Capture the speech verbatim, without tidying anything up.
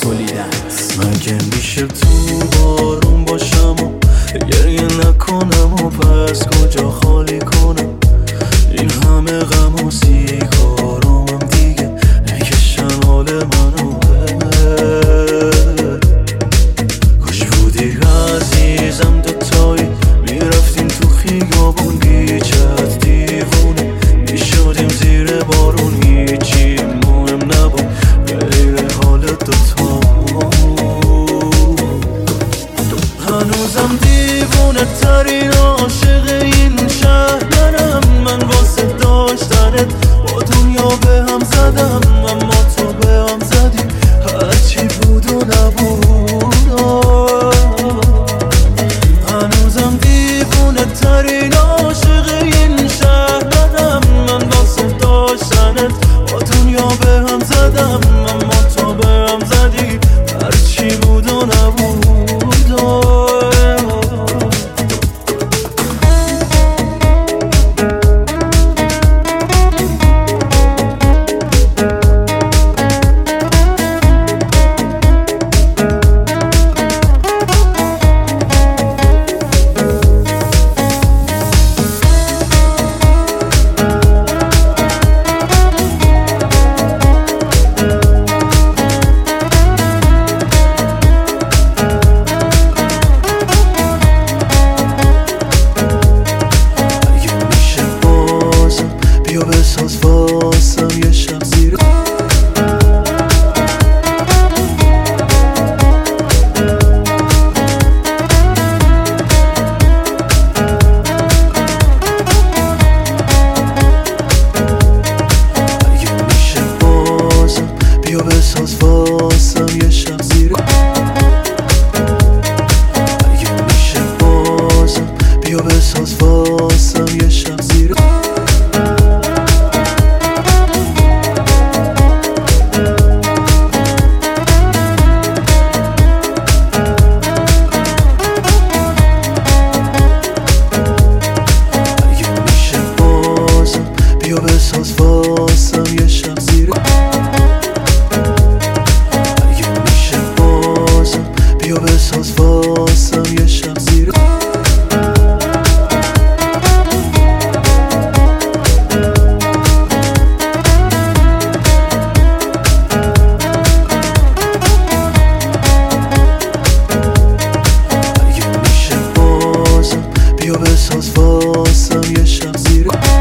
تولیدت. مگه میشه تو بارون باشم و گریه نکنم و پس کجا خالی کنم این همه غم و سیگارامم دیگه نکشن حال منو کاش بودی عزیزم دوتایی میرفتیم تو خیابون بیچت دیوونه میشدیم زیر بارون هیچی مهم نبود غیر حال دوتامون هنوزم دیوونه ترین عاشق این شهرم من واسه داشتنت با دنیا به هم زدم اما تو به هم زدی هرچی بود و نبود هنوزم دیوونه ترین عاشق این شهرم من واسه داشتنت با دنیا به هم زدم اما تو به هم زدی هرچی بود و نبود بساز واسم یه شب زیر اگه میشه بازم بیا بساز واسم یه شب زیر اگه میشه بازم بیا بساز واسم یه شب زیر بیا بساز واسم یه شب زیر اگه میشه بازم بیا بساز واسم یه شب زیر اگه میشه بازم بیا بساز واسم یه شب زیر